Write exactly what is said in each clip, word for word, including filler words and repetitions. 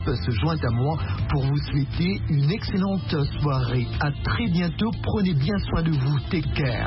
se joint à moi pour vous souhaiter une excellente soirée. À très bientôt. Prenez bien soin de vous. Take care.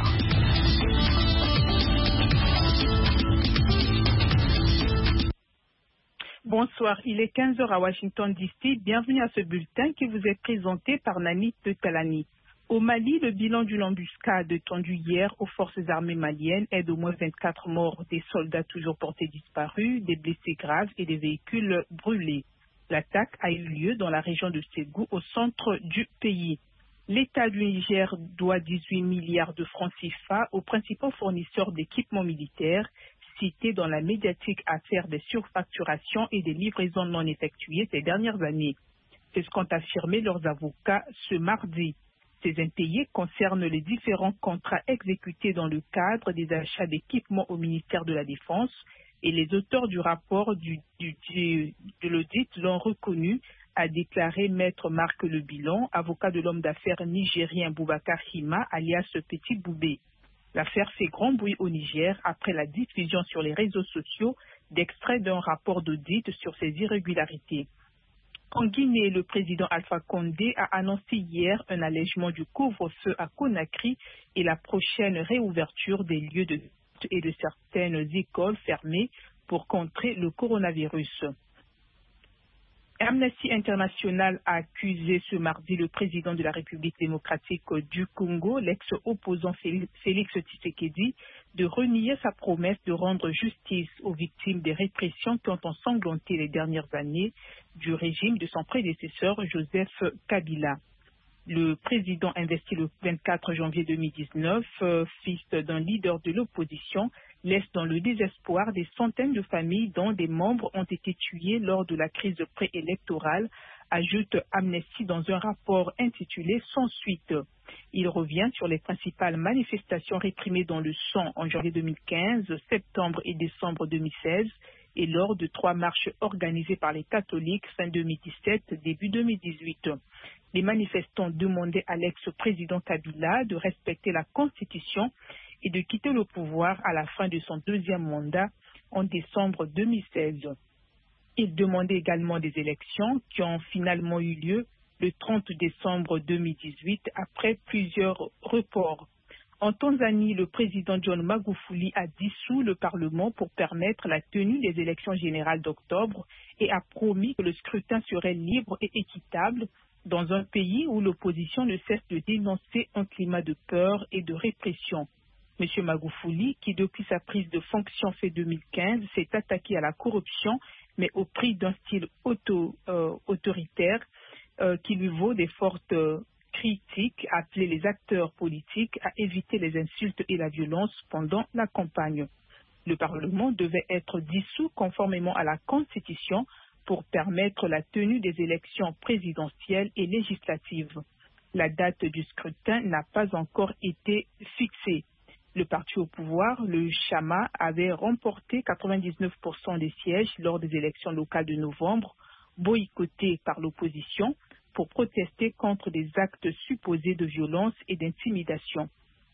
Bonsoir, il est quinze heures à Washington D C. Bienvenue à ce bulletin qui vous est présenté par Nani Talani. Au Mali, le bilan d'une embuscade tendue hier aux forces armées maliennes est d'au moins vingt-quatre morts, des soldats toujours portés disparus, des blessés graves et des véhicules brûlés. L'attaque a eu lieu dans la région de Ségou, au centre du pays. L'État du Niger doit dix-huit milliards de francs C F A aux principaux fournisseurs d'équipements militaires, cités dans la médiatique affaire des surfacturations et des livraisons non effectuées ces dernières années. C'est ce qu'ont affirmé leurs avocats ce mardi. Ces impayés concernent les différents contrats exécutés dans le cadre des achats d'équipements au ministère de la Défense, et les auteurs du rapport du, du, du, de l'audit l'ont reconnu, a déclaré Maître Marc Le Bilan, avocat de l'homme d'affaires nigérien Boubacar Hima, alias Petit Boubé. L'affaire fait grand bruit au Niger après la diffusion sur les réseaux sociaux d'extraits d'un rapport d'audit sur ces irrégularités. En Guinée, le président Alpha Condé a annoncé hier un allègement du couvre-feu à Conakry et la prochaine réouverture des lieux de et de certaines écoles fermées pour contrer le coronavirus. Amnesty International a accusé ce mardi le président de la République démocratique du Congo, l'ex-opposant Félix Tshisekedi, de renier sa promesse de rendre justice aux victimes des répressions qui ont ensanglanté les dernières années du régime de son prédécesseur Joseph Kabila. Le président investi le vingt-quatre janvier deux mille dix-neuf, euh, fils d'un leader de l'opposition, laisse dans le désespoir des centaines de familles dont des membres ont été tués lors de la crise préélectorale, ajoute Amnesty dans un rapport intitulé « Sans suite ». Il revient sur les principales manifestations réprimées dans le sang en janvier deux mille quinze, septembre et décembre deux mille seize et lors de trois marches organisées par les catholiques fin deux mille dix-sept, début deux mille dix-huit. Les manifestants demandaient à l'ex-président Kabila de respecter la Constitution et de quitter le pouvoir à la fin de son deuxième mandat en décembre deux mille seize. Ils demandaient également des élections qui ont finalement eu lieu le trente décembre deux mille dix-huit après plusieurs reports. En Tanzanie, le président John Magufuli a dissous le Parlement pour permettre la tenue des élections générales d'octobre et a promis que le scrutin serait libre et équitable dans un pays où l'opposition ne cesse de dénoncer un climat de peur et de répression. M. Magufuli, qui depuis sa prise de fonction fait deux mille quinze s'est attaqué à la corruption, mais au prix d'un style auto, euh, autoritaire euh, qui lui vaut des fortes euh, critiques, a appelé les acteurs politiques à éviter les insultes et la violence pendant la campagne. Le Parlement devait être dissous conformément à la Constitution pour permettre la tenue des élections présidentielles et législatives. La date du scrutin n'a pas encore été fixée. Le parti au pouvoir, le Chama, avait remporté quatre-vingt-dix-neuf pour cent des sièges lors des élections locales de novembre, boycottées par l'opposition pour protester contre des actes supposés de violence et d'intimidation.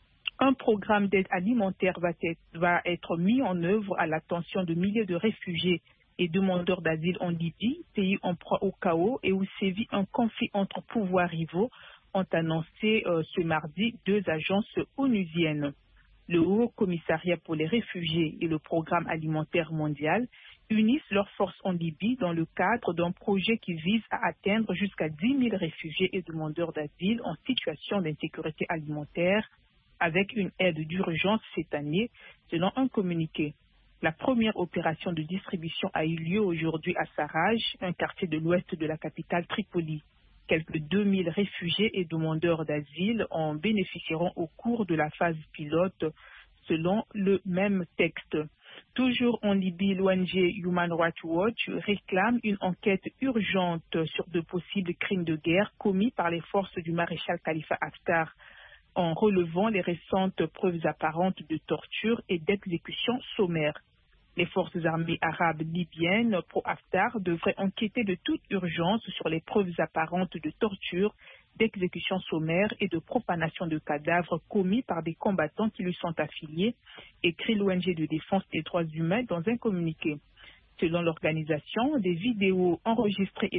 Un programme d'aide alimentaire va être, va être mis en œuvre à l'attention de milliers de réfugiés et demandeurs d'asile en Libye, pays en proie au chaos et où sévit un conflit entre pouvoirs rivaux, ont annoncé euh, ce mardi deux agences onusiennes. Le Haut Commissariat pour les réfugiés et le Programme alimentaire mondial unissent leurs forces en Libye dans le cadre d'un projet qui vise à atteindre jusqu'à dix mille réfugiés et demandeurs d'asile en situation d'insécurité alimentaire avec une aide d'urgence cette année, selon un communiqué. La première opération de distribution a eu lieu aujourd'hui à Sarraj, un quartier de l'ouest de la capitale Tripoli. Quelques deux mille réfugiés et demandeurs d'asile en bénéficieront au cours de la phase pilote, selon le même texte. Toujours en Libye, l'O N G Human Rights Watch réclame une enquête urgente sur de possibles crimes de guerre commis par les forces du maréchal Khalifa Haftar, en relevant les récentes preuves apparentes de torture et d'exécution sommaire. Les forces armées arabes libyennes pro-Haftar devraient enquêter de toute urgence sur les preuves apparentes de torture, d'exécution sommaire et de profanation de cadavres commis par des combattants qui lui sont affiliés, écrit l'O N G de défense des droits humains dans un communiqué. Selon l'organisation, des vidéos enregistrées et